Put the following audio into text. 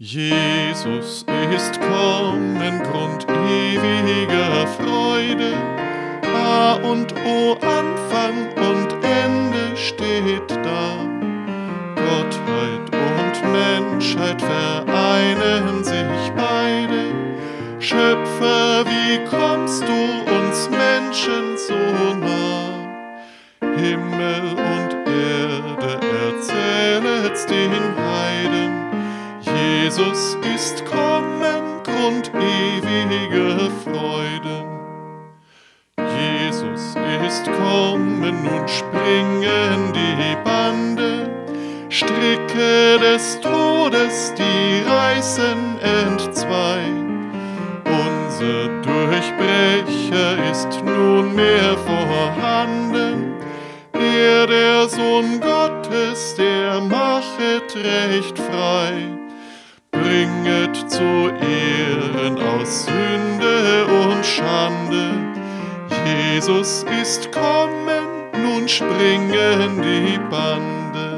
Jesus ist kommen, Grund ewiger Freude. A und O, Anfang und Ende steht da. Gottheit und Menschheit vereinen sich beide. Schöpfer, wie kommst du uns Menschen so nah? Himmel und Erde erzählet's den Heiden. Jesus ist kommen, Grund ewiger Freuden. Jesus ist kommen, nun springen die Bande. Stricke des Todes, die reißen entzwei. Unser Durchbrecher ist nunmehr vorhanden. Der Sohn Gottes, der machet recht frei. Bringet zu Ehren aus Sünde und Schande. Jesus ist kommen, nun springen die Bande.